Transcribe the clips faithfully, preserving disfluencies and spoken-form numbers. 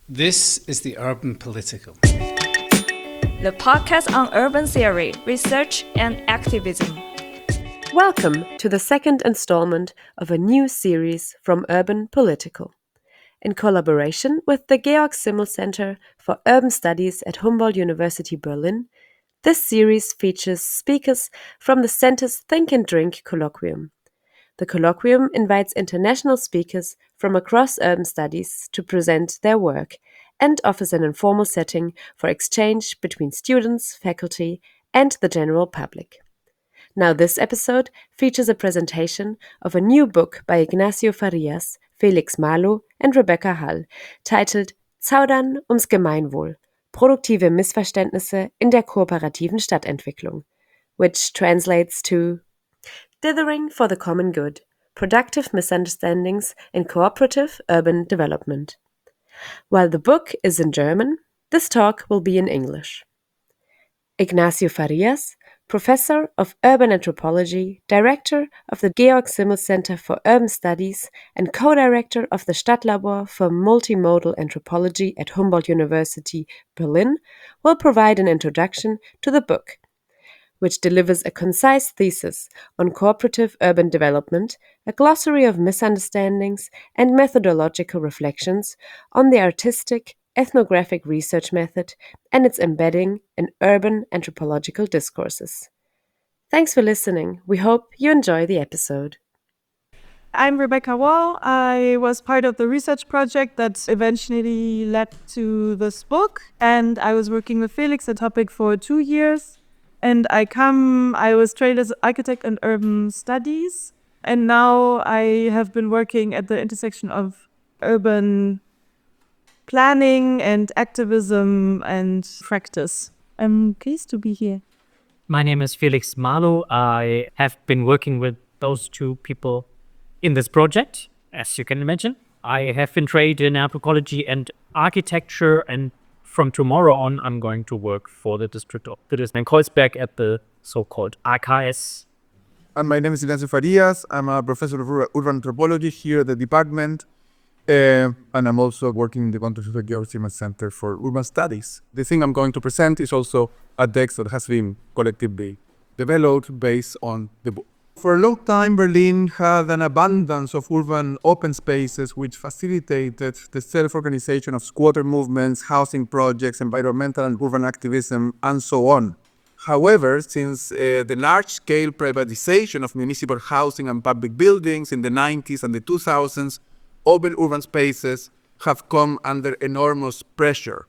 This is the Urban Political, the podcast on urban theory, research, and activism. Welcome to the second installment of a new series from Urban Political. In collaboration with the Georg Simmel Center for Urban Studies at Humboldt University Berlin, this series features speakers from the center's Think and Drink colloquium. The colloquium invites international speakers from across urban studies to present their work and offers an informal setting for exchange between students, faculty, and the general public. Now, this episode features a presentation of a new book by Ignacio Farias, Felix Malo, and Rebecca Hall, titled Zaudern ums Gemeinwohl – Produktive Missverständnisse in der kooperativen Stadtentwicklung, which translates to Dithering for the Common Good – Productive Misunderstandings in Cooperative Urban Development. While the book is in German, this talk will be in English. Ignacio Farias, Professor of Urban Anthropology, Director of the Georg Simmel Center for Urban Studies, and Co-Director of the Stadtlabor for Multimodal Anthropology at Humboldt University Berlin, will provide an introduction to the book, which delivers a concise thesis on cooperative urban development, a glossary of misunderstandings, and methodological reflections on the artistic ethnographic research method and its embedding in urban anthropological discourses. Thanks for listening. We hope you enjoy the episode. I'm Rebecca Wall. I was part of the research project that eventually led to this book, and I was working with Felix, the topic, for two years. And I come, I was trained as architect in urban studies, and now I have been working at the intersection of urban planning and activism and practice. I'm pleased to be here. My name is Felix Malo. I have been working with those two people in this project, as you can imagine. I have been trained in anthropology and architecture, and from tomorrow on, I'm going to work for the district of Friedrichshain Kreuzberg at the so-called R K S. And my name is Ignacio Farias. I'm a professor of urban anthropology here at the department. Uh, and I'm also working in the context of the Georg Simmel Center for Urban Studies. The thing I'm going to present is also a text that has been collectively developed based on the book. For a long time, Berlin had an abundance of urban open spaces which facilitated the self-organization of squatter movements, housing projects, environmental and urban activism, and so on. However, since uh, the large-scale privatization of municipal housing and public buildings in the nineties and the two thousands, open urban spaces have come under enormous pressure.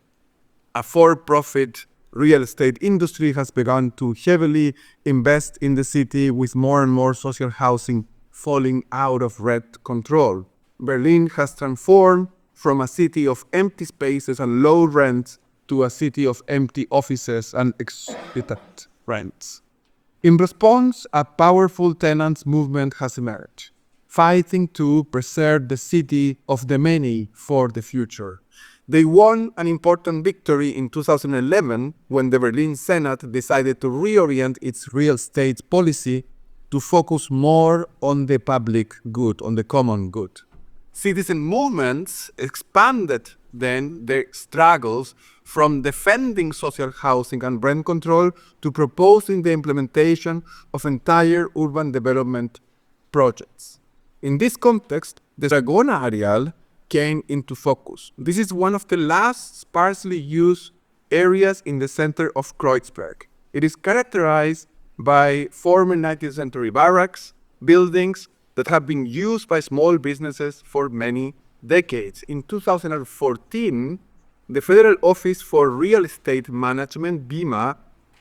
A for-profit real estate industry has begun to heavily invest in the city, with more and more social housing falling out of rent control. Berlin has transformed from a city of empty spaces and low rents to a city of empty offices and exorbitant rents. In response, a powerful tenants movement has emerged, fighting to preserve the city of the many for the future. They won an important victory in two thousand eleven when the Berlin Senate decided to reorient its real estate policy to focus more on the public good, on the common good. Citizen movements expanded then their struggles from defending social housing and rent control to proposing the implementation of entire urban development projects. In this context, the Dragona Areal came into focus. This is one of the last sparsely used areas in the center of Kreuzberg. It is characterized by former nineteenth century barracks, buildings that have been used by small businesses for many decades. In two thousand fourteen, the Federal Office for Real Estate Management, BIMA,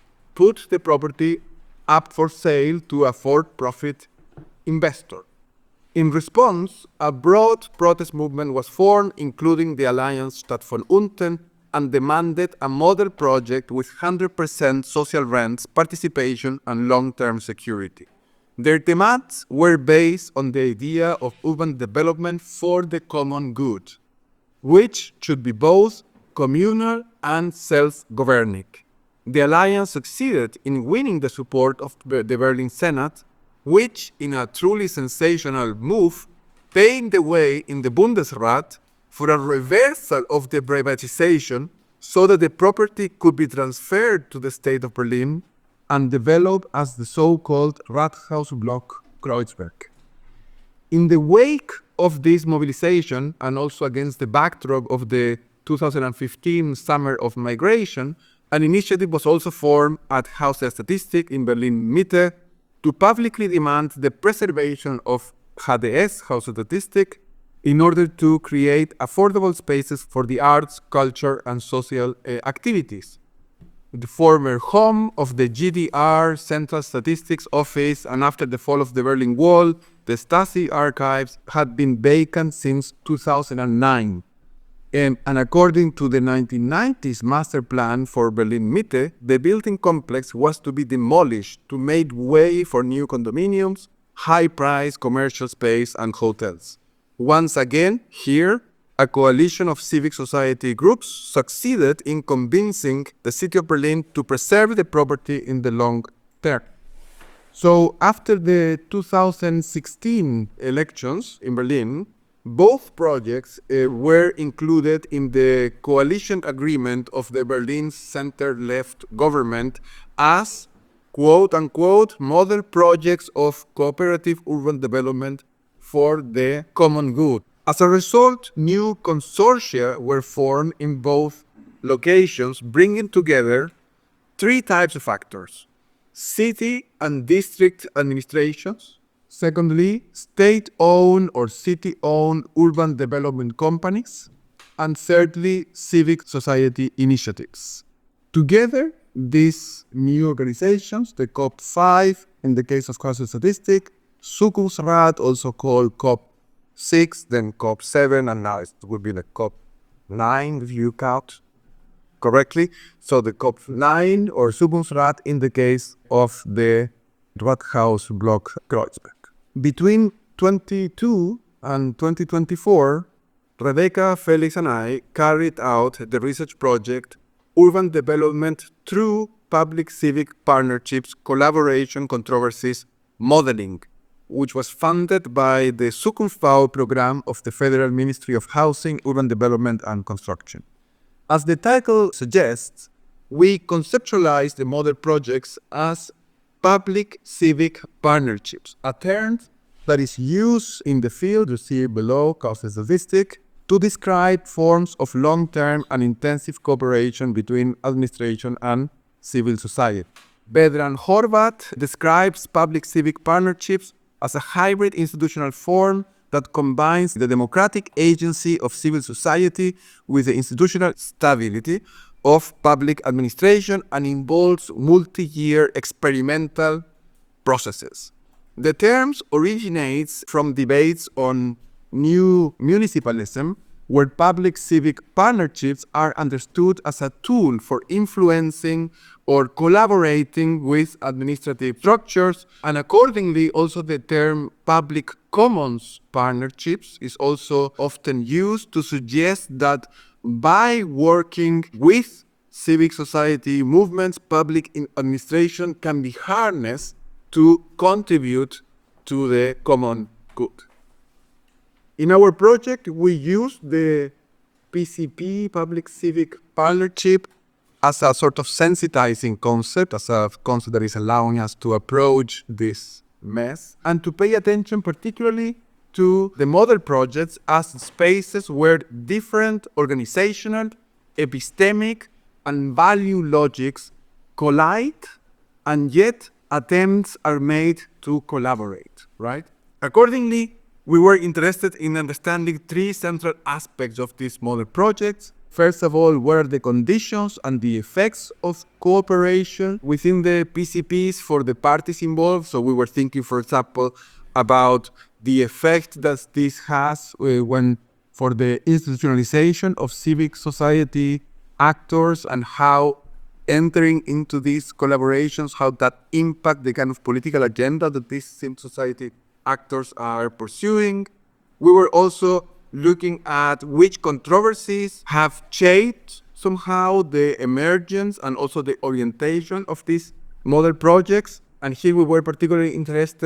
put the property up for sale to a for-profit investor. In response, a broad protest movement was formed, including the Alliance Stadt von Unten, and demanded a model project with one hundred percent social rents, participation, and long-term security. Their demands were based on the idea of urban development for the common good, which should be both communal and self-governing. The Alliance succeeded in winning the support of the Berlin Senate, which, in a truly sensational move, paved the way in the Bundesrat for a reversal of the privatization so that the property could be transferred to the state of Berlin and developed as the so-called Rathausblock Kreuzberg. In the wake of this mobilization, and also against the backdrop of the two thousand fifteen Summer of Migration, an initiative was also formed at Haus der Statistik in Berlin Mitte to publicly demand the preservation of H D S, Haus der Statistik, in order to create affordable spaces for the arts, culture, and social uh, activities. The former home of the G D R Central Statistics Office, and after the fall of the Berlin Wall, the Stasi archives had been vacant since two thousand nine. And, and according to the nineteen nineties master plan for Berlin Mitte, the building complex was to be demolished to make way for new condominiums, high-priced commercial space, and hotels. Once again, here, a coalition of civic society groups succeeded in convincing the city of Berlin to preserve the property in the long term. So after the two thousand sixteen elections in Berlin, both projects uh, were included in the coalition agreement of the Berlin center-left government as, quote-unquote, model projects of cooperative urban development for the common good. As a result, new consortia were formed in both locations, bringing together three types of actors: city and district administrations, secondly, state-owned or city-owned urban development companies, and thirdly, civic society initiatives. Together, these new organizations, the COP five in the case of Haus der Statistik, Zukunftsrat, also called COP six, then COP seven, and now it would be the COP nine if you count correctly. So the COP nine or Zukunftsrat in the case of the Rathausblock Kreuzberg. Between twenty-two and twenty twenty-four, Rebecca, Felix, and I carried out the research project Urban Development Through Public-Civic Partnerships, Collaboration, Controversies, Modeling, which was funded by the Zukunftsbau program of the Federal Ministry of Housing, Urban Development, and Construction. As the title suggests, we conceptualize the model projects as public-civic partnerships, a term that is used in the field, you see below, Haus der Statistik, to describe forms of long-term and intensive cooperation between administration and civil society. Vedran Horvat describes public-civic partnerships as a hybrid institutional form that combines the democratic agency of civil society with the institutional stability of public administration and involves multi-year experimental processes. The terms originates from debates on new municipalism, where public-civic partnerships are understood as a tool for influencing or collaborating with administrative structures, and accordingly also the term public commons partnerships is also often used to suggest that by working with civic society movements, public administration can be harnessed to contribute to the common good. In our project, we use the P C P, Public Civic Partnership, as a sort of sensitizing concept, as a concept that is allowing us to approach this mess, and to pay attention particularly to the model projects as spaces where different organizational, epistemic, and value logics collide, and yet attempts are made to collaborate, right? Accordingly, we were interested in understanding three central aspects of these model projects. First of all, what are the conditions and the effects of cooperation within the P C Ps for the parties involved? So we were thinking, for example, about the effect that this has uh, when for the institutionalization of civic society actors, and how entering into these collaborations, how that impact the kind of political agenda that these civil society actors are pursuing. We were also looking at which controversies have shaped somehow the emergence and also the orientation of these model projects. And here we were particularly interested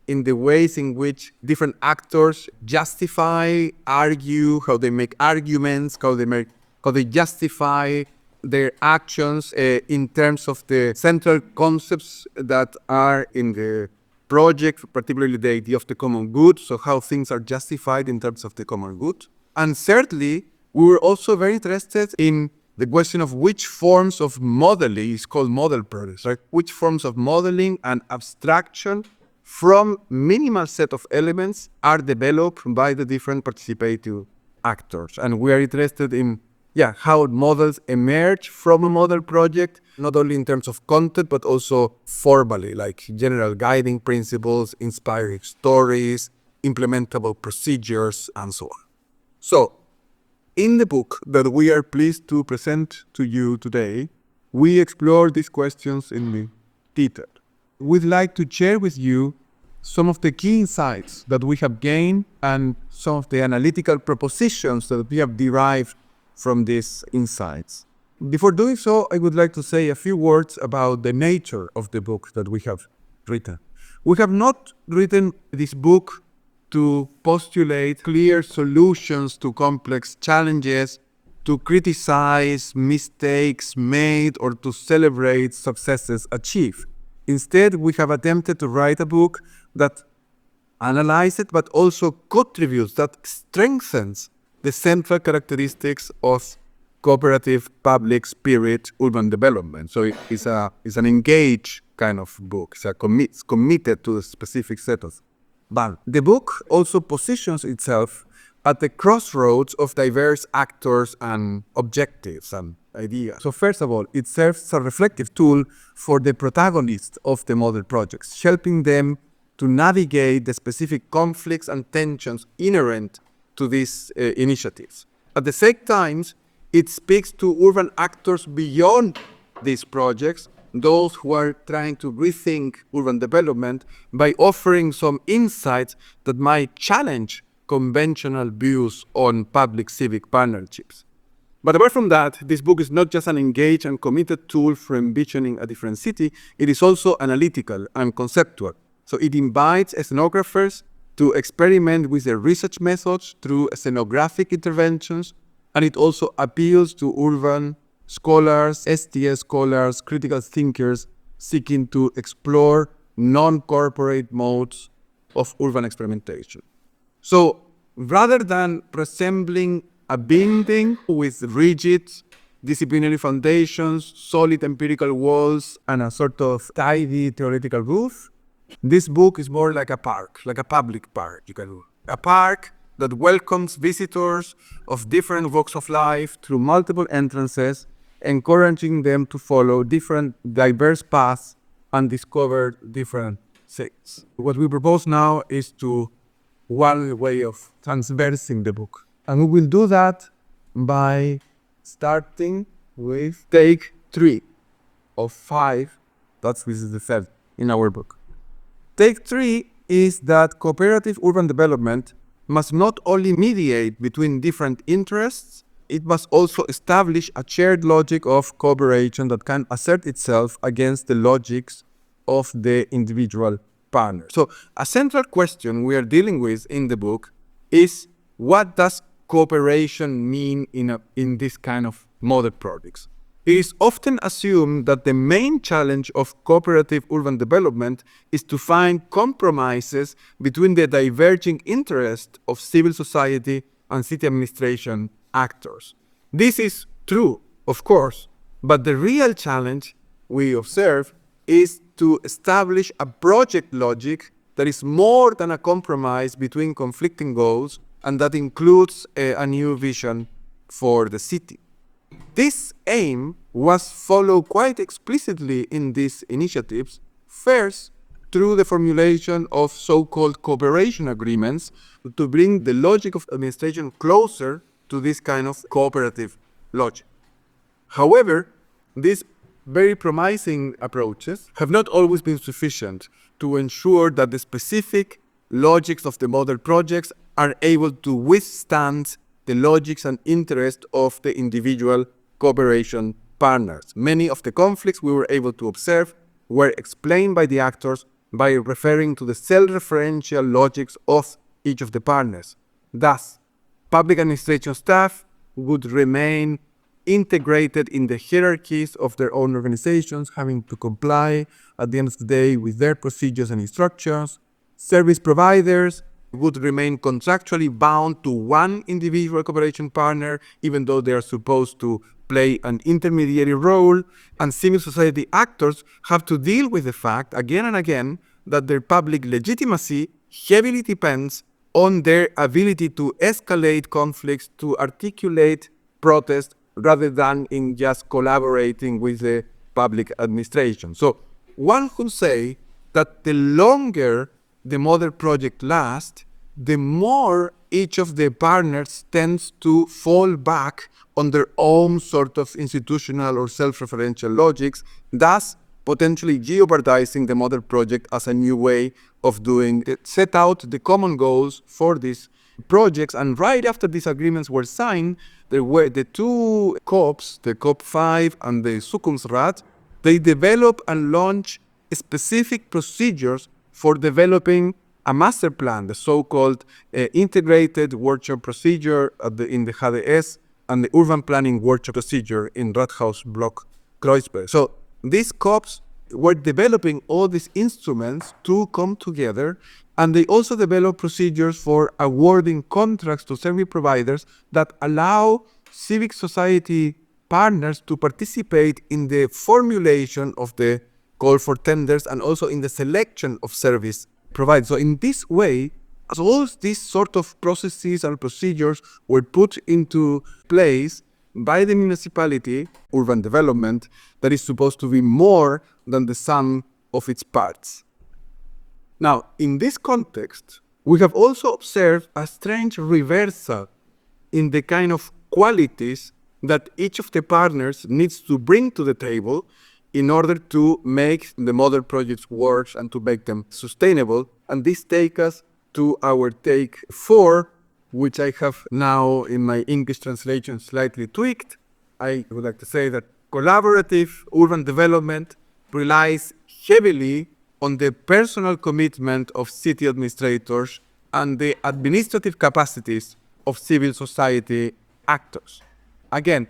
in the ways in which different actors justify, argue, how they make arguments, how they make, how they justify their actions uh, in terms of the central concepts that are in the project, particularly the idea of the common good, so how things are justified in terms of the common good. And thirdly, we were also very interested in the question of which forms of modeling is called model projects, right? Which forms of modeling and abstraction from minimal set of elements are developed by the different participative actors. And we are interested in yeah, how models emerge from a model project, not only in terms of content, but also formally, like general guiding principles, inspiring stories, implementable procedures, and so on. So, in the book that we are pleased to present to you today, we explore these questions in detail. We'd like to share with you some of the key insights that we have gained and some of the analytical propositions that we have derived from these insights. Before doing so, I would like to say a few words about the nature of the book that we have written. We have not written this book to postulate clear solutions to complex challenges, to criticize mistakes made, or to celebrate successes achieved. Instead, we have attempted to write a book that analyzes but also contributes, that strengthens the central characteristics of cooperative, public spirit, urban development. So it is a it's an engaged kind of book. It's, a commi- it's committed to a specific set of. But the book also positions itself at the crossroads of diverse actors and objectives and ideas. So first of all, it serves as a reflective tool for the protagonists of the model projects, helping them to navigate the specific conflicts and tensions inherent to these uh, initiatives. At the same time, it speaks to urban actors beyond these projects, those who are trying to rethink urban development by offering some insights that might challenge conventional views on public civic partnerships. But apart from that, this book is not just an engaged and committed tool for envisioning a different city, it is also analytical and conceptual. So it invites ethnographers to experiment with their research methods through ethnographic interventions, and it also appeals to urban scholars, S T S scholars, critical thinkers seeking to explore non-corporate modes of urban experimentation. So rather than resembling a building with rigid disciplinary foundations, solid empirical walls, and a sort of tidy theoretical roof, this book is more like a park, like a public park, you can do. A park that welcomes visitors of different walks of life through multiple entrances, encouraging them to follow different diverse paths and discover different things. What we propose now is to one way of transversing the book. And we will do that by starting with take three of five. That's this is the third in our book. Take three is that cooperative urban development must not only mediate between different interests, it must also establish a shared logic of cooperation that can assert itself against the logics of the individual partner. So a central question we are dealing with in the book is, what does cooperation mean in, a, in this kind of model projects? It is often assumed that the main challenge of cooperative urban development is to find compromises between the diverging interests of civil society and city administration actors. This is true, of course, but the real challenge we observe is to establish a project logic that is more than a compromise between conflicting goals and that includes a, a new vision for the city. This aim was followed quite explicitly in these initiatives, first through the formulation of so-called cooperation agreements to bring the logic of administration closer to this kind of cooperative logic. However, these very promising approaches have not always been sufficient to ensure that the specific logics of the model projects are able to withstand the logics and interests of the individual cooperation partners. Many of the conflicts we were able to observe were explained by the actors by referring to the self-referential logics of each of the partners. Thus, public administration staff would remain integrated in the hierarchies of their own organizations, having to comply at the end of the day with their procedures and instructions. Service providers would remain contractually bound to one individual cooperation partner, even though they are supposed to play an intermediary role. And civil society actors have to deal with the fact again and again that their public legitimacy heavily depends on their ability to escalate conflicts, to articulate protest, rather than in just collaborating with the public administration. So one could say that the longer the model project lasts, the more each of the partners tends to fall back on their own sort of institutional or self-referential logics, thus potentially jeopardizing the model project as a new way of doing it. Set out the common goals for these projects, and right after these agreements were signed, there were the two COPs, the COP five and the Zukunftsrat. They develop and launch specific procedures for developing a master plan, the so-called uh, integrated workshop procedure at the, in the H D S and the urban planning workshop procedure in Rathaus Block Kreuzberg. So these COPs were developing all these instruments to come together, and they also develop procedures for awarding contracts to service providers that allow civic society partners to participate in the formulation of the call for tenders and also in the selection of service provided. So in this way, as all these sort of processes and procedures were put into place by the municipality, urban development, that is supposed to be more than the sum of its parts. Now, in this context, we have also observed a strange reversal in the kind of qualities that each of the partners needs to bring to the table in order to make the model projects work and to make them sustainable. And this takes us to our take four, which I have now in my English translation slightly tweaked. I would like to say that collaborative urban development relies heavily on the personal commitment of city administrators and the administrative capacities of civil society actors. Again,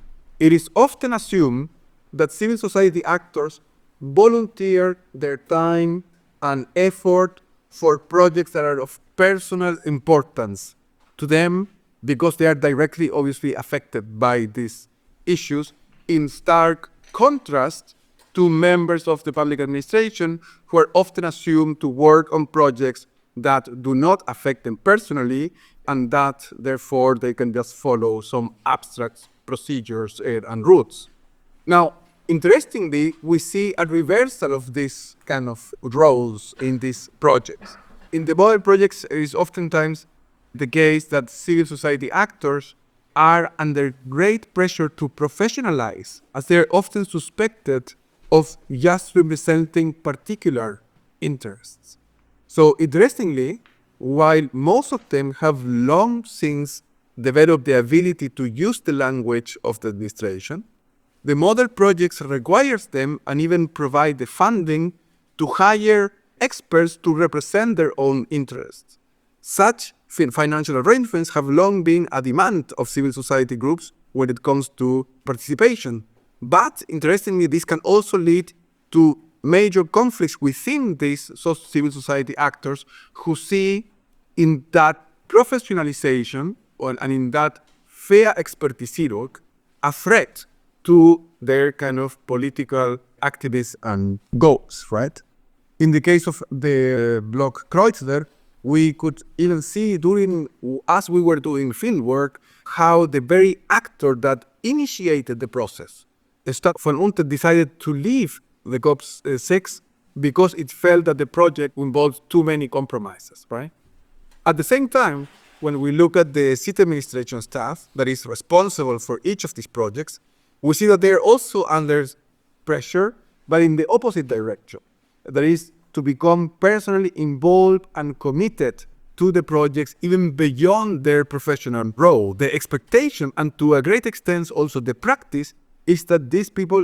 it is often assumed that civil society actors volunteer their time and effort for projects that are of personal importance to them because they are directly, obviously, affected by these issues, in stark contrast to members of the public administration who are often assumed to work on projects that do not affect them personally, and that, therefore, they can just follow some abstract procedures and routes. Now, interestingly, we see a reversal of this kind of roles in these projects. In the model projects, it is oftentimes the case that civil society actors are under great pressure to professionalize, as they are often suspected of just representing particular interests. So, interestingly, while most of them have long since developed the ability to use the language of the administration, the model projects requires them and even provide the funding to hire experts to represent their own interests. Such financial arrangements have long been a demand of civil society groups when it comes to participation. But interestingly, this can also lead to major conflicts within these civil society actors who see in that professionalization or, and in that fair expertise a threat to their kind of political activists and goals, right? In the case of the Block Kreuzler, we could even see during, as we were doing field work, how the very actor that initiated the process, Stadt von Unter, decided to leave the COP six because it felt that the project involved too many compromises, right? At the same time, when we look at the city administration staff that is responsible for each of these projects, we see that they are also under pressure, but in the opposite direction. That is, to become personally involved and committed to the projects even beyond their professional role. The expectation, and to a great extent also the practice, is that these people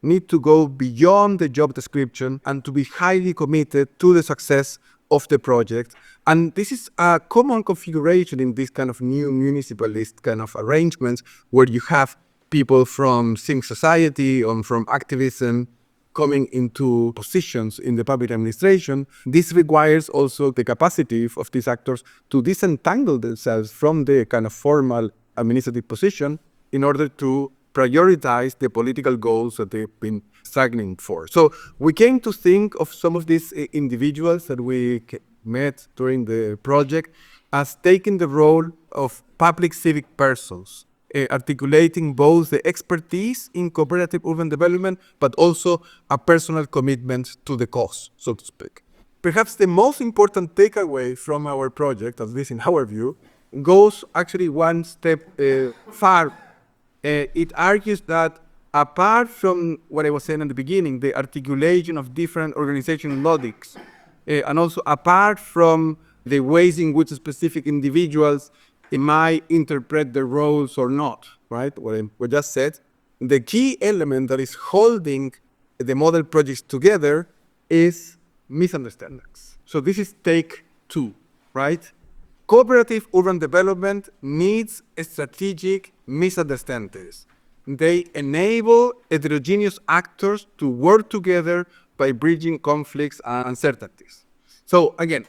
need to go beyond the job description and to be highly committed to the success of the project. And this is a common configuration in this kind of new municipalist kind of arrangements where you have people from civil society and from activism coming into positions in the public administration. This requires also the capacity of these actors to disentangle themselves from the kind of formal administrative position in order to prioritize the political goals that they've been struggling for. So we came to think of some of these uh, individuals that we met during the project as taking the role of public civic persons, uh, articulating both the expertise in cooperative urban development, but also a personal commitment to the cause, so to speak. Perhaps the most important takeaway from our project, at least in our view, goes actually one step uh, far. Uh, it argues that apart from what I was saying at the beginning, the articulation of different organizational logics, uh, and also apart from the ways in which specific individuals might interpret their roles or not, right? What I what I just said, the key element that is holding the model projects together is misunderstandings. So this is take two, right? Cooperative urban development needs strategic misunderstandings. They enable heterogeneous actors to work together by bridging conflicts and uncertainties. So again,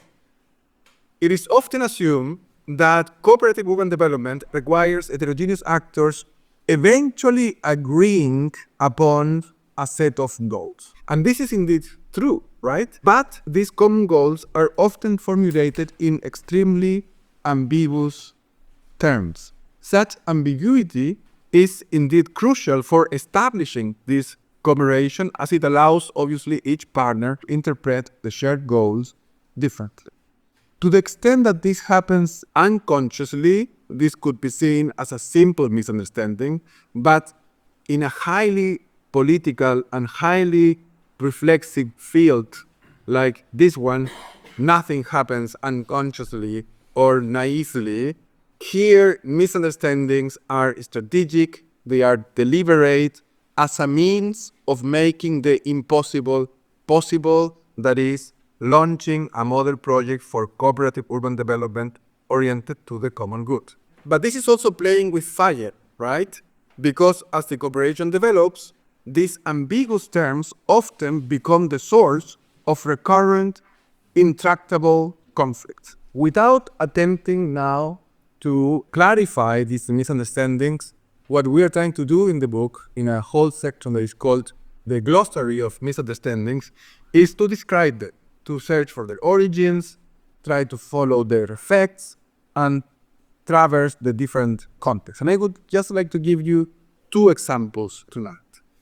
it is often assumed that cooperative urban development requires heterogeneous actors eventually agreeing upon a set of goals. And this is indeed true, right? But these common goals are often formulated in extremely ambiguous terms. Such ambiguity is indeed crucial for establishing this cooperation, as it allows, obviously, each partner to interpret the shared goals differently. To the extent that this happens unconsciously, this could be seen as a simple misunderstanding, but in a highly political and highly reflexive field like this one, nothing happens unconsciously or naively. Here, misunderstandings are strategic, they are deliberate as a means of making the impossible possible, that is, launching a model project for cooperative urban development oriented to the common good. But this is also playing with fire, right? Because as the cooperation develops, these ambiguous terms often become the source of recurrent, intractable conflicts. Without attempting now to clarify these misunderstandings, what we are trying to do in the book, in a whole section that is called the glossary of misunderstandings, is to describe them, to search for their origins, try to follow their effects, and traverse the different contexts. And I would just like to give you two examples tonight.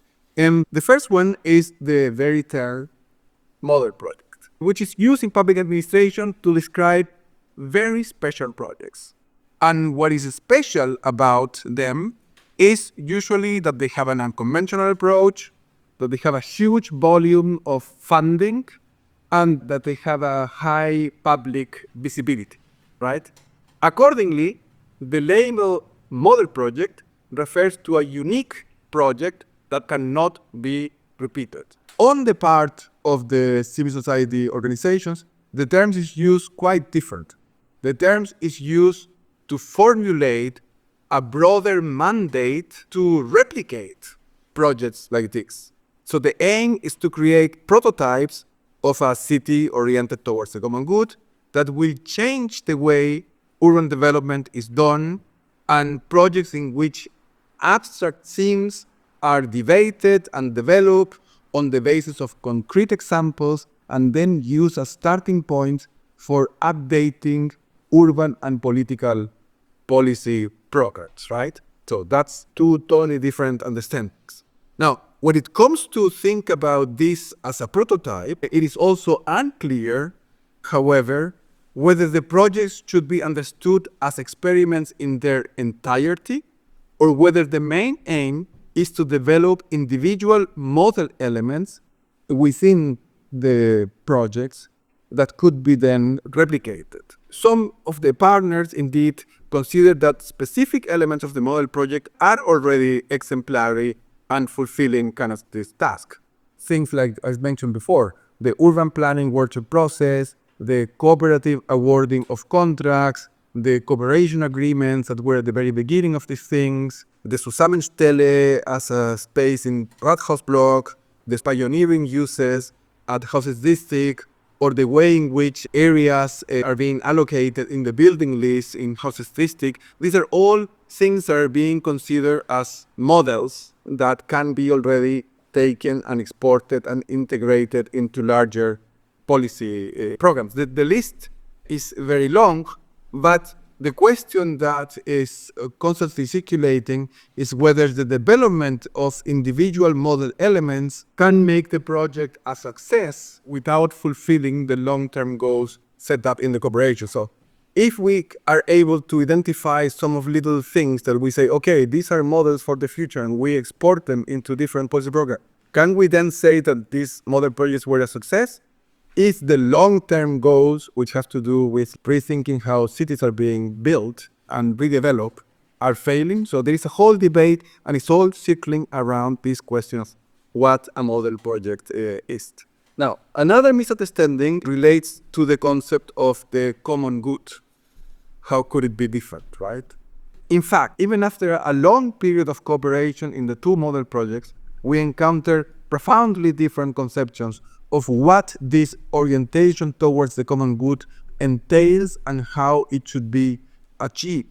And the first one is the Veriter model project, which is used in public administration to describe very special projects. And what is special about them is usually that they have an unconventional approach, that they have a huge volume of funding, and that they have a high public visibility, right? Accordingly, the label model project refers to a unique project that cannot be repeated. On the part of the civil society organizations, the terms is used quite different. The terms is used to formulate a broader mandate to replicate projects like this. So the aim is to create prototypes of a city oriented towards the common good that will change the way urban development is done, and projects in which abstract themes are debated and developed on the basis of concrete examples and then used as starting points for updating urban and political policy programs, right? So that's two totally different understandings. Now, when it comes to think about this as a prototype, it is also unclear, however, whether the projects should be understood as experiments in their entirety, or whether the main aim is to develop individual model elements within the projects that could be then replicated. Some of the partners indeed consider that specific elements of the model project are already exemplary and fulfilling kind of this task. Things like, as mentioned before, the urban planning workshop process, the cooperative awarding of contracts, the cooperation agreements that were at the very beginning of these things, the Zusammenstelle as a space in Rathausblock, the pioneering uses at Houses District, or the way in which areas uh, are being allocated in the building list in Houses District. These are all things that are being considered as models that can be already taken and exported and integrated into larger policy uh, programs. The, the list is very long, but the question that is uh, constantly circulating is whether the development of individual model elements can make the project a success without fulfilling the long-term goals set up in the cooperation. So if we are able to identify some of little things that we say, okay, these are models for the future, and we export them into different policy programs, can we then say that these model projects were a success? Is the long-term goals, which have to do with rethinking how cities are being built and redeveloped, are failing? So there is a whole debate, and it's all circling around this question of what a model project uh, is. Now, another misunderstanding relates to the concept of the common good. How could it be different, right? In fact, even after a long period of cooperation in the two model projects, we encounter profoundly different conceptions of what this orientation towards the common good entails and how it should be achieved.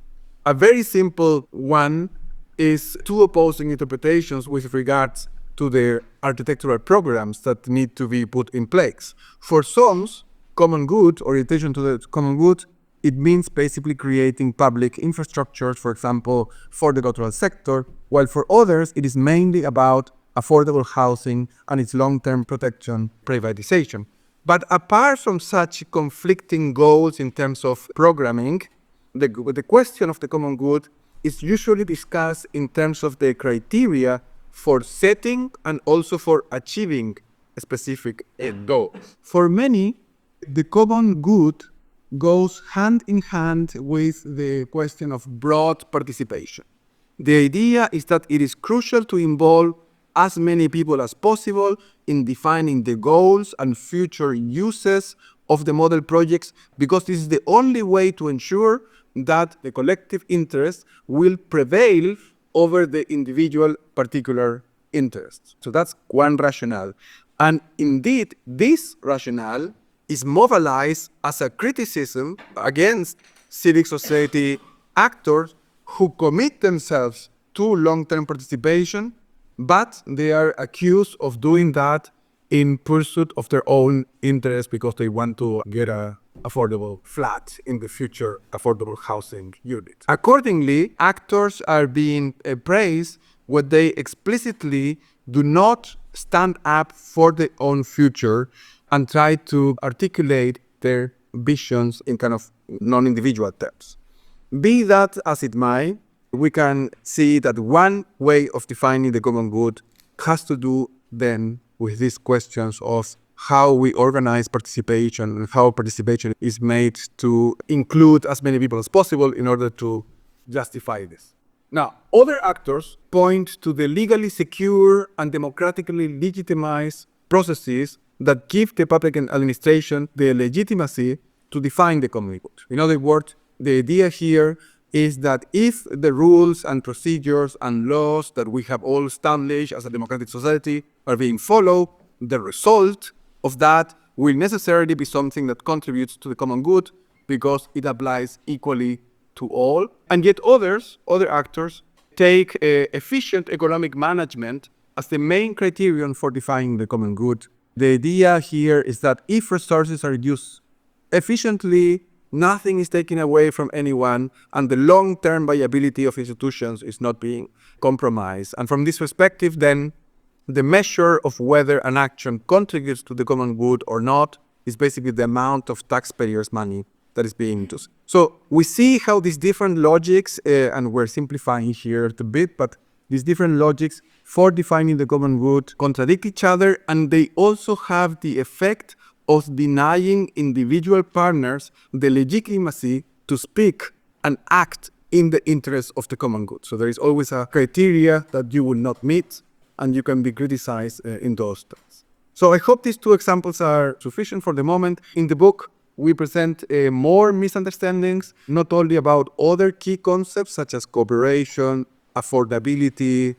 A very simple one is two opposing interpretations with regards to the architectural programs that need to be put in place. For some, common good, orientation to the common good, it means basically creating public infrastructures, for example, for the cultural sector, while for others, it is mainly about affordable housing and its long-term protection, privatization. But apart from such conflicting goals in terms of programming, the, the question of the common good is usually discussed in terms of the criteria for setting and also for achieving a specific goal. For many, the common good goes hand in hand with the question of broad participation. The idea is that it is crucial to involve as many people as possible in defining the goals and future uses of the model projects, because this is the only way to ensure that the collective interest will prevail over the individual particular interests. So that's one rationale. And indeed, this rationale is mobilized as a criticism against civic society actors who commit themselves to long-term participation, but they are accused of doing that in pursuit of their own interest because they want to get a affordable flat in the future affordable housing unit. Accordingly, actors are being uh, praised when they explicitly do not stand up for their own future and try to articulate their visions in kind of non-individual terms. Be that as it might, we can see that one way of defining the common good has to do then with these questions of how we organize participation and how participation is made to include as many people as possible in order to justify this. Now, other actors point to the legally secure and democratically legitimized processes that give the public administration the legitimacy to define the common good. In other words, the idea here is that if the rules and procedures and laws that we have all established as a democratic society are being followed, the result of that will necessarily be something that contributes to the common good because it applies equally to all. And yet others, other actors, take uh, efficient economic management as the main criterion for defining the common good. The idea here is that if resources are used efficiently, nothing is taken away from anyone, and the long-term viability of institutions is not being compromised. And from this perspective, then, the measure of whether an action contributes to the common good or not is basically the amount of taxpayers' money that is being used. So we see how these different logics, uh, and we're simplifying here a bit, but these different logics for defining the common good contradict each other, and they also have the effect of denying individual partners the legitimacy to speak and act in the interest of the common good. So there is always a criteria that you will not meet, and you can be criticized uh, in those terms. So I hope these two examples are sufficient for the moment. In the book, we present uh, more misunderstandings, not only about other key concepts such as cooperation, affordability,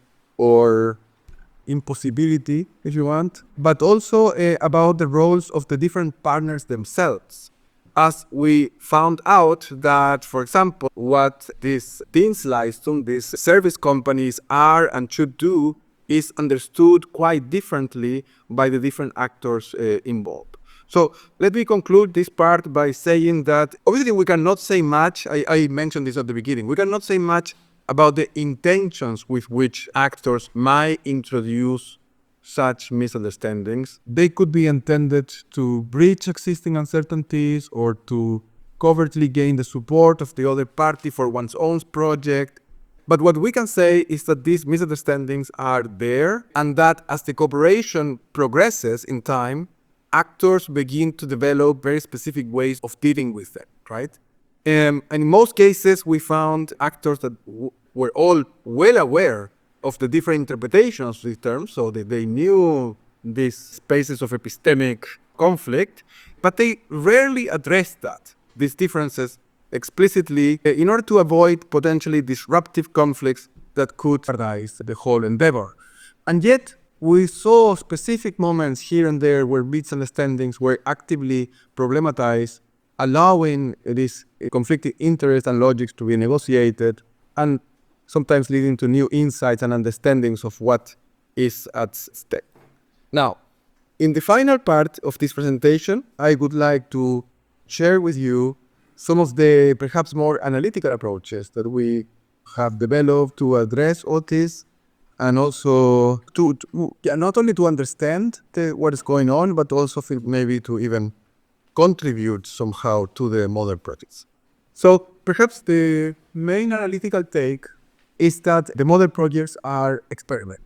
or impossibility, if you want, but also uh, about the roles of the different partners themselves. As we found out that, for example, what these Dienstleistung, these service companies are and should do is understood quite differently by the different actors uh, involved. So let me conclude this part by saying that obviously we cannot say much, I, I mentioned this at the beginning, we cannot say much about the intentions with which actors might introduce such misunderstandings. They could be intended to breach existing uncertainties or to covertly gain the support of the other party for one's own project. But what we can say is that these misunderstandings are there, and that as the cooperation progresses in time, actors begin to develop very specific ways of dealing with them, right? Um, and in most cases, we found actors that w- were all well aware of the different interpretations of these terms, so that they knew these spaces of epistemic conflict, but they rarely addressed that, these differences, explicitly uh, in order to avoid potentially disruptive conflicts that could jeopardize the whole endeavor. And yet, we saw specific moments here and there where misunderstandings were actively problematized, allowing these conflicting interests and logics to be negotiated, and sometimes leading to new insights and understandings of what is at stake. Now, in the final part of this presentation, I would like to share with you some of the perhaps more analytical approaches that we have developed to address all this, and also to, to yeah, not only to understand the, what is going on, but also feel maybe to even contribute somehow to the modern projects. So perhaps the main analytical take is that the modern projects are experiments.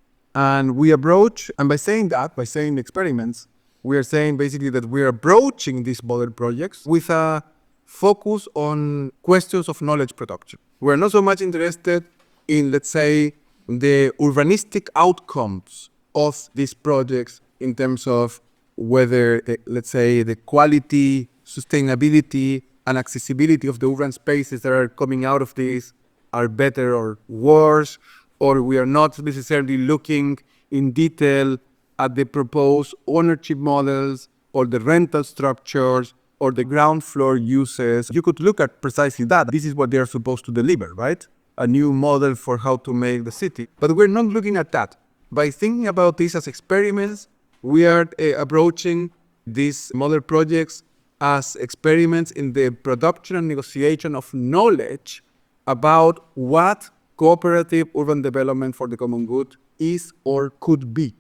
And we approach, and by saying that, by saying experiments, we are saying basically that we are approaching these modern projects with a focus on questions of knowledge production. We're not so much interested in, let's say, the urbanistic outcomes of these projects in terms of whether, the, let's say, the quality, sustainability, and accessibility of the urban spaces that are coming out of these are better or worse, or we are not necessarily looking in detail at the proposed ownership models or the rental structures or the ground floor uses. You could look at precisely that. This is what they are supposed to deliver, right? A new model for how to make the city. But we're not looking at that. By thinking about this as experiments, we are uh, approaching these model projects as experiments in the production and negotiation of knowledge about what cooperative urban development for the common good is or could be.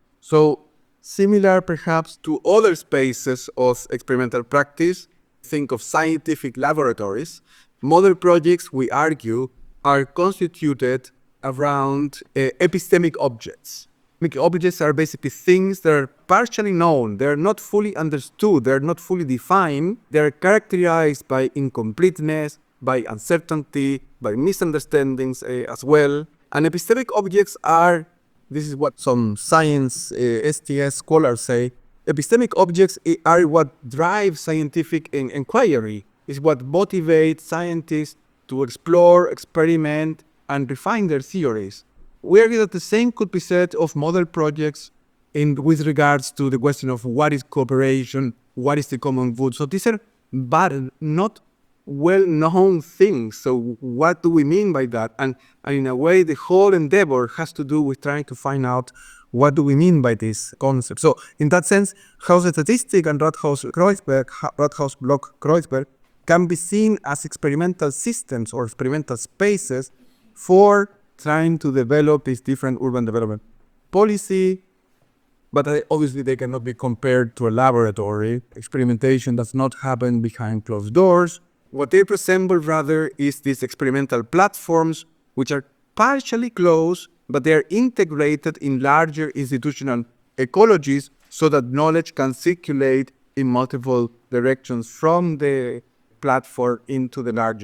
So, similar perhaps to other spaces of experimental practice, think of scientific laboratories, model projects, we argue, are constituted around uh, epistemic objects. Epistemic objects are basically things that are partially known, they're not fully understood, they're not fully defined, they're characterized by incompleteness, by uncertainty, by misunderstandings uh, as well. And epistemic objects are, this is what some science uh, S T S scholars say, epistemic objects are what drive scientific in- inquiry, is what motivates scientists to explore, experiment, and refine their theories. We argue that the same could be said of model projects in with regards to the question of what is cooperation, what is the common good. So these are but not well-known things. So what do we mean by that? And, and in a way, the whole endeavor has to do with trying to find out what do we mean by this concept. So in that sense, Hauser-Statistik and Rathaus-Kreuzberg, Rathaus-Block-Kreuzberg can be seen as experimental systems or experimental spaces for trying to develop this different urban development policy, but obviously they cannot be compared to a laboratory. Experimentation does not happen behind closed doors. What they resemble rather is these experimental platforms, which are partially closed, but they are integrated in larger institutional ecologies so that knowledge can circulate in multiple directions from the platform into the larger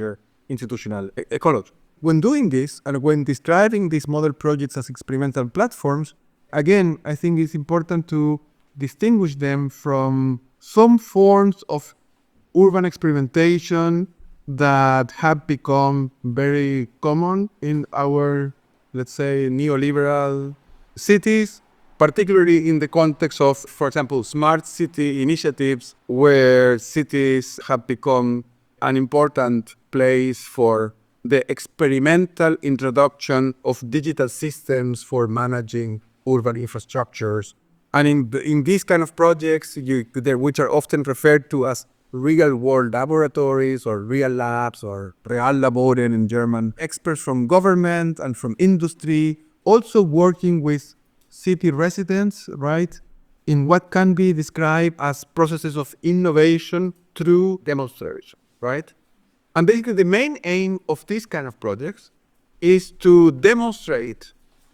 institutional e- ecology. When doing this, and when describing these model projects as experimental platforms, again, I think it's important to distinguish them from some forms of urban experimentation that have become very common in our, let's say, neoliberal cities, particularly in the context of, for example, smart city initiatives, where cities have become an important place for the experimental introduction of digital systems for managing urban infrastructures. And in, in these kind of projects, you, which are often referred to as real-world laboratories or real labs or Reallaboren in German, experts from government and from industry also working with city residents, right, in what can be described as processes of innovation through demonstration, right? And basically the main aim of these kind of projects is to demonstrate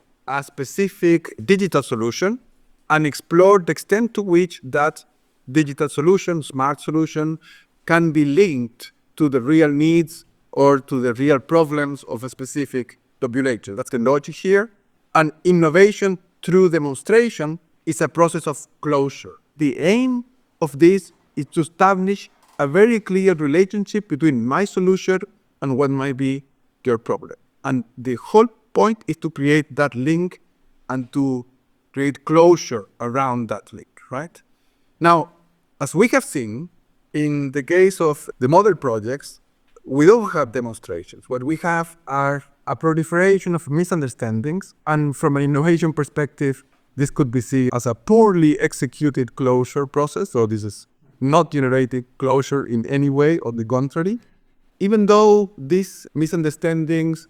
a specific digital solution and explore the extent to which that digital solution, smart solution, can be linked to the real needs or to the real problems of a specific population. That's the logic here. And innovation through demonstration is a process of closure. The aim of this is to establish a very clear relationship between my solution and what might be your problem. And the whole point is to create that link and to create closure around that link, right? Now, as we have seen, in the case of the model projects, we don't have demonstrations. What we have are a proliferation of misunderstandings, and from an innovation perspective, this could be seen as a poorly executed closure process, so this is not generating closure in any way, on the contrary. Even though these misunderstandings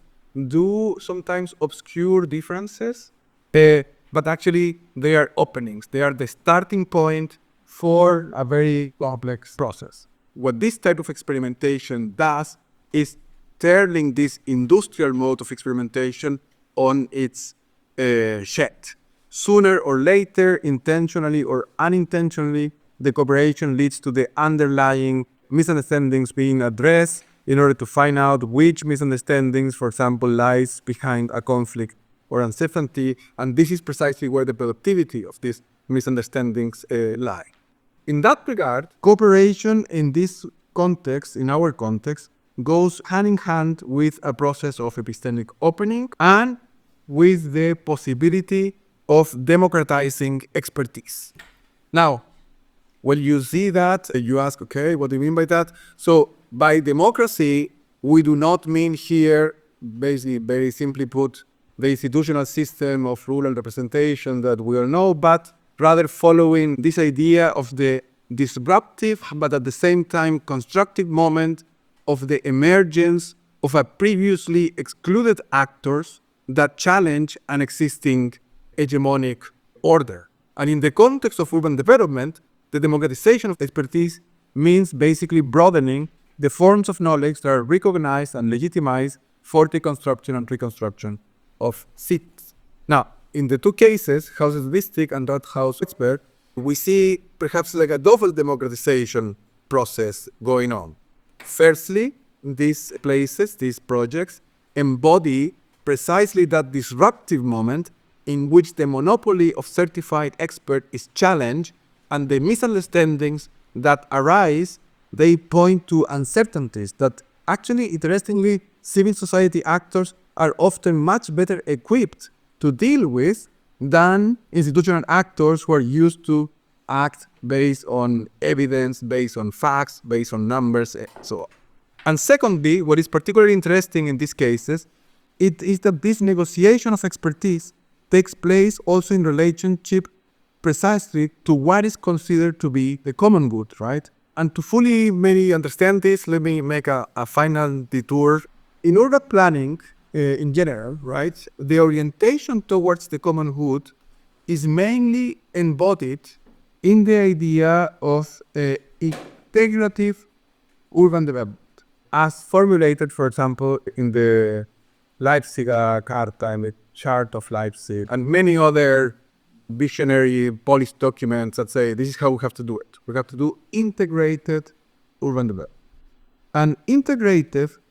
do sometimes obscure differences, uh, but actually they are openings, they are the starting point for a very complex process. What this type of experimentation does is turning this industrial mode of experimentation on its uh, shed. Sooner or later, intentionally or unintentionally, the cooperation leads to the underlying misunderstandings being addressed in order to find out which misunderstandings, for example, lies behind a conflict or uncertainty, and this is precisely where the productivity of these misunderstandings uh, lie. In that regard, cooperation in this context, in our context, goes hand in hand with a process of epistemic opening and with the possibility of democratizing expertise. Now, when you see that, you ask, okay, what do you mean by that? So, by democracy, we do not mean here, basically, very simply put, the institutional system of rural representation that we all know, but rather following this idea of the disruptive, but at the same time constructive moment of the emergence of a previously excluded actors that challenge an existing hegemonic order. And in the context of urban development, the democratization of expertise means basically broadening the forms of knowledge that are recognized and legitimized for the construction and reconstruction of cities. Now, in the two cases, house statistic and that house expert, we see perhaps like a double democratization process going on. Firstly, these places, these projects, embody precisely that disruptive moment in which the monopoly of certified expert is challenged, and the misunderstandings that arise, they point to uncertainties that actually, interestingly, civil society actors are often much better equipped to deal with than institutional actors who are used to act based on evidence, based on facts, based on numbers, and so on. And secondly, what is particularly interesting in these cases, it is that this negotiation of expertise takes place also in relationship precisely to what is considered to be the common good, right? And to fully maybe understand this, let me make a, a final detour. In urban planning, uh, in general, right, the orientation towards the common good is mainly embodied in the idea of uh, integrative urban development, as formulated, for example, in the Leipziger Charta, in the Chart of Leipzig, and many other visionary policy documents that say this is how we have to do it. We have to do integrated urban development. And integrative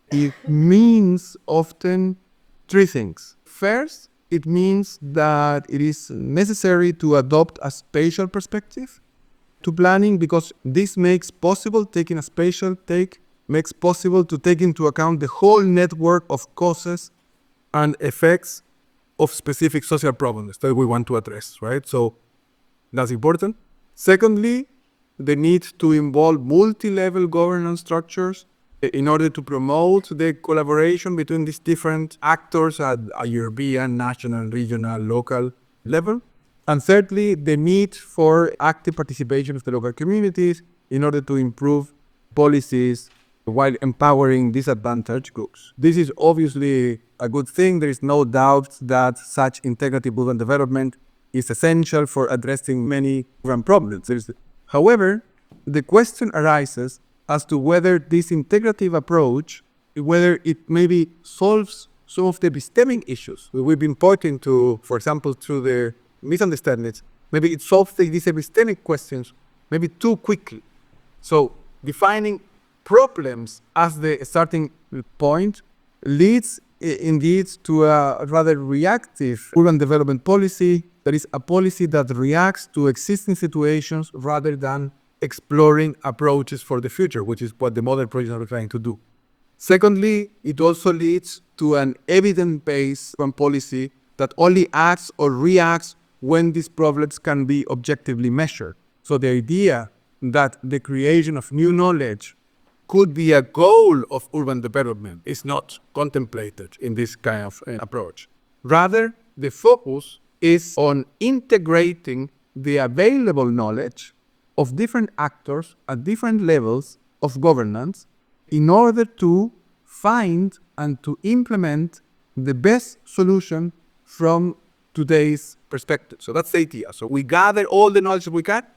it means often three things. First, it means that it is necessary to adopt a spatial perspective to planning, because this makes possible taking a spatial take, makes possible to take into account the whole network of causes and effects of specific social problems that we want to address, right? So that's important. Secondly, the need to involve multi-level governance structures in order to promote the collaboration between these different actors at a European, national, regional, local level. And thirdly, the need for active participation of the local communities in order to improve policies while empowering disadvantaged groups. This is obviously a good thing. There is no doubt that such integrative urban development is essential for addressing many urban problems. There's, however, the question arises as to whether this integrative approach, whether it maybe solves some of the epistemic issues we've been pointing to, for example, through the misunderstandings. Maybe it solves the, these epistemic questions maybe too quickly. So defining problems as the starting point leads indeed to a rather reactive urban development policy, that is a policy that reacts to existing situations rather than exploring approaches for the future, which is what the model projects are trying to do. Secondly, it also leads to an evidence-based urban policy that only acts or reacts when these problems can be objectively measured. So the idea that the creation of new knowledge could be a goal of urban development is not contemplated in this kind of uh, approach. Rather, the focus is on integrating the available knowledge of different actors at different levels of governance in order to find and to implement the best solution from today's perspective. So that's the idea. So we gather all the knowledge we can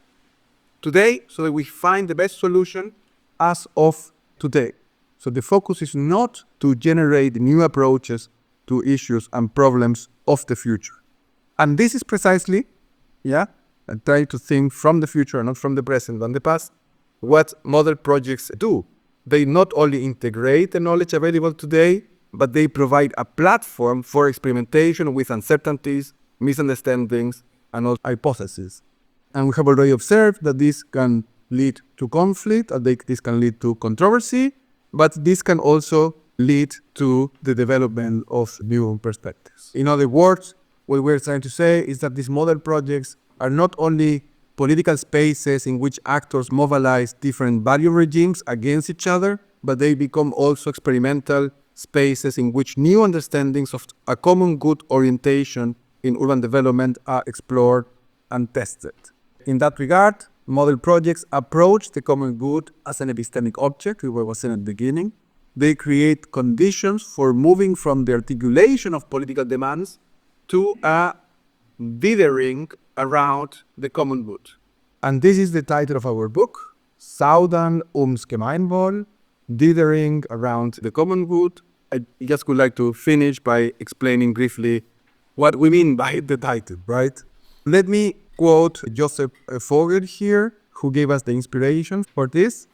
today so that we find the best solution as of today. So the focus is not to generate new approaches to issues and problems of the future. And this is precisely, yeah, I try to think from the future, not from the present and the past, what model projects do. They not only integrate the knowledge available today, but they provide a platform for experimentation with uncertainties, misunderstandings, and also hypotheses. And we have already observed that this can lead to conflict, and they, this can lead to controversy, but this can also lead to the development of new perspectives. In other words, what we're trying to say is that these model projects are not only political spaces in which actors mobilize different value regimes against each other, but they become also experimental spaces in which new understandings of a common good orientation in urban development are explored and tested. In that regard, model projects approach the common good as an epistemic object, we were saying at the beginning. They create conditions for moving from the articulation of political demands to a dithering around the common good. And this is the title of our book, Zaudern ums Gemeinwohl, Dithering around the common good. I just would like to finish by explaining briefly what we mean by the title, right? Let me quote Joseph Vogel here, who gave us the inspiration for this.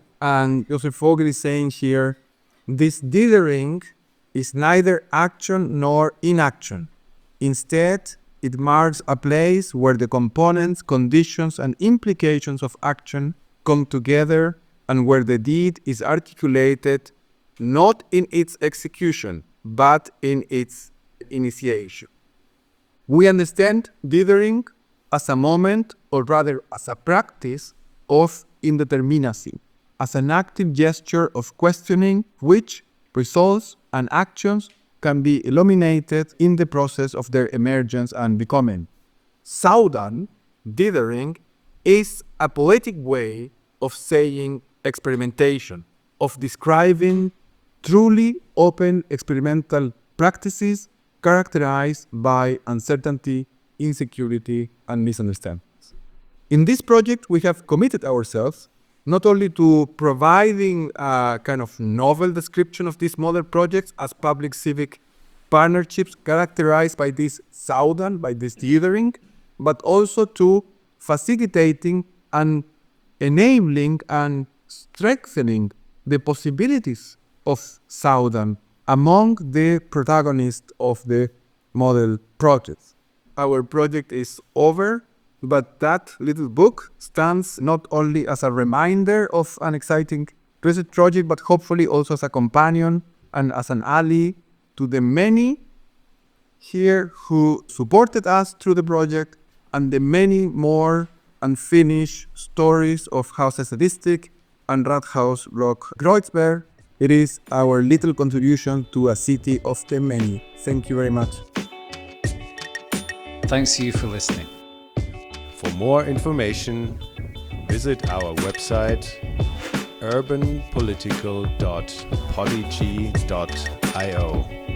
And Joseph Vogel is saying here, this dithering is neither action nor inaction. Instead, it marks a place where the components, conditions, and implications of action come together and where the deed is articulated not in its execution, but in its initiation. We understand dithering as a moment, or rather as a practice, of indeterminacy, as an active gesture of questioning which results and actions can be illuminated in the process of their emergence and becoming. Zaudern, dithering, is a poetic way of saying experimentation, of describing truly open experimental practices characterized by uncertainty, insecurity, and misunderstandings. In this project, we have committed ourselves not only to providing a kind of novel description of these model projects as public-civic partnerships characterized by this Zaudern, by this dithering, but also to facilitating and enabling and strengthening the possibilities of Southern among the protagonists of the model project. Our project is over, but that little book stands not only as a reminder of an exciting research project, but hopefully also as a companion and as an ally to the many here who supported us through the project and the many more unfinished stories of Haus Statistik and Rathaus Block Kreuzberg. It is our little contribution to a city of the many. Thank you very much. Thanks to you for listening. For more information, visit our website urban political dot polyg dot i o.